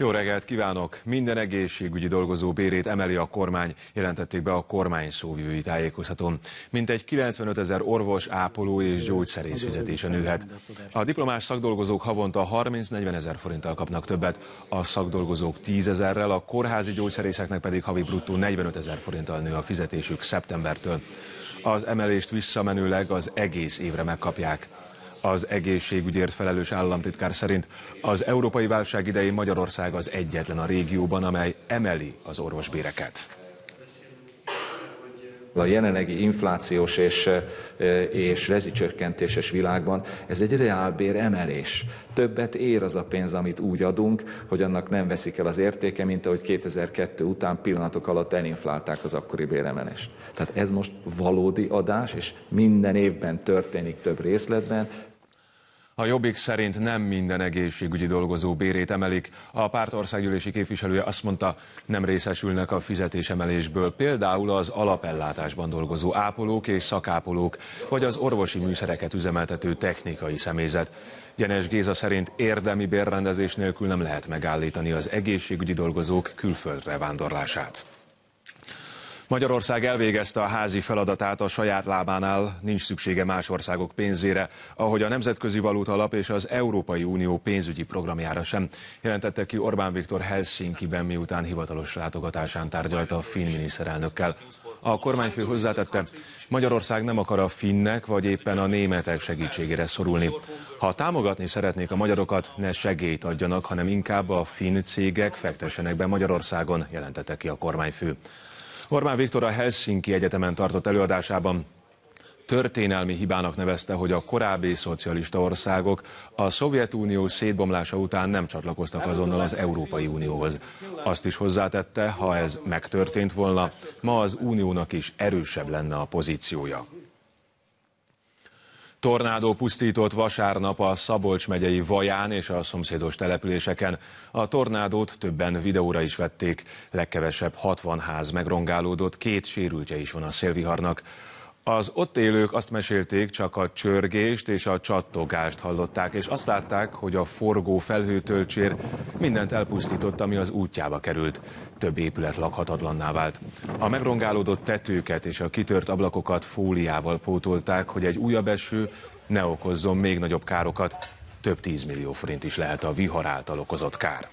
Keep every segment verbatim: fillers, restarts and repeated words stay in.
Jó reggelt kívánok! Minden egészségügyi dolgozó bérét emeli a kormány, jelentették be a kormány szóvivői tájékoztatón. Mintegy kilencvenöt ezer orvos, ápoló és gyógyszerész fizetése nőhet. A diplomás szakdolgozók havonta harminc-negyven ezer forinttal kapnak többet, a szakdolgozók tízezerrel, a kórházi gyógyszerészeknek pedig havi bruttó negyvenöt ezer forinttal nő a fizetésük szeptembertől. Az emelést visszamenőleg az egész évre megkapják. Az egészségügyért felelős államtitkár szerint az európai válság idején Magyarország az egyetlen a régióban, amely emeli az orvosbéreket. A jelenlegi inflációs és, és rezsicsökkentéses világban ez egy reálbér emelés. Többet ér az a pénz, amit úgy adunk, hogy annak nem veszik el az értéke, mint ahogy kétezer-kettő után pillanatok alatt elinflálták az akkori béremelést. Tehát ez most valódi adás, és minden évben történik több részletben. A Jobbik szerint nem minden egészségügyi dolgozó bérét emelik. A párt országgyűlési képviselője azt mondta, nem részesülnek a fizetésemelésből például az alapellátásban dolgozó ápolók és szakápolók, vagy az orvosi műszereket üzemeltető technikai személyzet. Gyenes Géza szerint érdemi bérrendezés nélkül nem lehet megállítani az egészségügyi dolgozók külföldre vándorlását. Magyarország elvégezte a házi feladatát a saját lábánál, nincs szüksége más országok pénzére, ahogy a Nemzetközi Valuta Alap és az Európai Unió pénzügyi programjára sem, jelentette ki Orbán Viktor Helsinkiben, miután hivatalos látogatásán tárgyalt a finn miniszterelnökkel. A kormányfő hozzátette, Magyarország nem akar a finnek vagy éppen a németek segítségére szorulni. Ha támogatni szeretnék a magyarokat, ne segélyt adjanak, hanem inkább a finn cégek fektessenek be Magyarországon, jelentette ki a kormányfő. Orbán Viktor a Helsinki Egyetemen tartott előadásában történelmi hibának nevezte, hogy a korábbi szocialista országok a Szovjetunió szétbomlása után nem csatlakoztak azonnal az Európai Unióhoz. Azt is hozzátette, ha ez megtörtént volna, ma az Uniónak is erősebb lenne a pozíciója. Tornádó pusztított vasárnap a Szabolcs megyei Vaján és a szomszédos településeken. A tornádót többen videóra is vették, legkevesebb hatvan ház megrongálódott, két sérültje is van a szélviharnak. Az ott élők azt mesélték, csak a csörgést és a csattogást hallották, és azt látták, hogy a forgó felhőtölcsér mindent elpusztított, ami az útjába került. Több épület lakhatatlanná vált. A megrongálódott tetőket és a kitört ablakokat fóliával pótolták, hogy egy újabb eső ne okozzon még nagyobb károkat. Több tízmillió forint is lehet a vihar által okozott kár.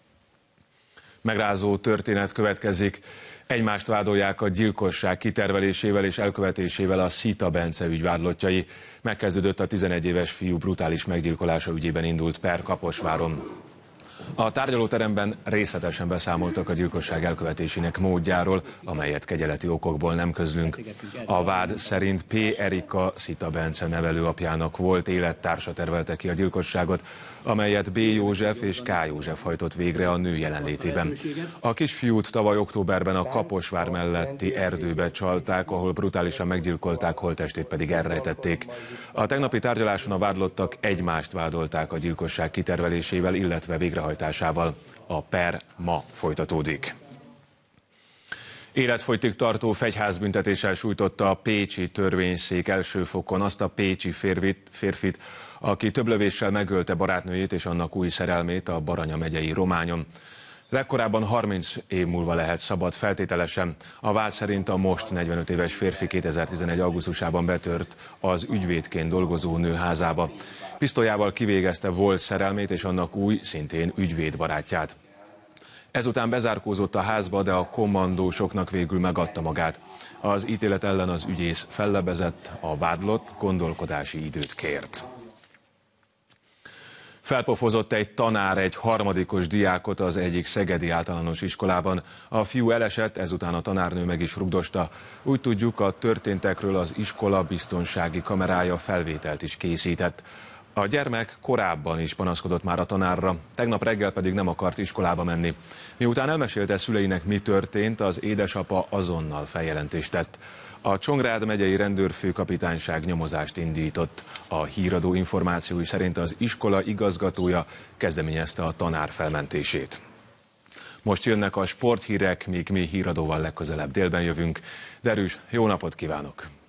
Megrázó történet következik. Egymást vádolják a gyilkosság kitervelésével és elkövetésével a Szita Bence ügy vádlottjai. Megkezdődött a tizenegy éves fiú brutális meggyilkolása ügyében indult per Kaposváron. A tárgyalóteremben részletesen beszámoltak a gyilkosság elkövetésének módjáról, amelyet kegyeleti okokból nem közlünk. A vád szerint P. Erika Szita Bence nevelőapjának volt élettársa tervelte ki a gyilkosságot, amelyet B. József és K. József hajtott végre a nő jelenlétében. A kisfiút tavaly októberben a Kaposvár melletti erdőbe csalták, ahol brutálisan meggyilkolták, holttestét pedig elrejtették. A tegnapi tárgyaláson a vádlottak egymást vádolták a gyilkosság kitervelésével, illetve végrehajtásával. A per ma folytatódik. Életfogytig tartó fegyházbüntetéssel sújtotta a pécsi törvényszék első fokon azt a pécsi férfit, férfit, aki több lövéssel megölte barátnőjét és annak új szerelmét a Baranya megyei Rományon. Legkorábban harminc év múlva lehet szabad feltételesen. A vád szerint a most negyvenöt éves férfi kétezer-tizenegy augusztusában betört az ügyvédként dolgozó nő házába. Pisztolyával kivégezte volt szerelmét és annak új, szintén ügyvéd barátját. Ezután bezárkózott a házba, de a kommandósoknak végül megadta magát. Az ítélet ellen az ügyész fellebezett, a vádlott gondolkodási időt kért. Felpofozott egy tanár egy harmadikos diákot az egyik szegedi általános iskolában. A fiú elesett, ezután a tanárnő meg is rugdosta. Úgy tudjuk, a történtekről az iskola biztonsági kamerája felvételt is készített. A gyermek korábban is panaszkodott már a tanárra, tegnap reggel pedig nem akart iskolába menni. Miután elmesélte szüleinek, mi történt, az édesapa azonnal feljelentést tett. A Csongrád megyei rendőrfőkapitányság nyomozást indított. A híradó információi szerint az iskola igazgatója kezdeményezte a tanár felmentését. Most jönnek a sporthírek, míg mi híradóval legközelebb délben jövünk. Derűs, jó napot kívánok!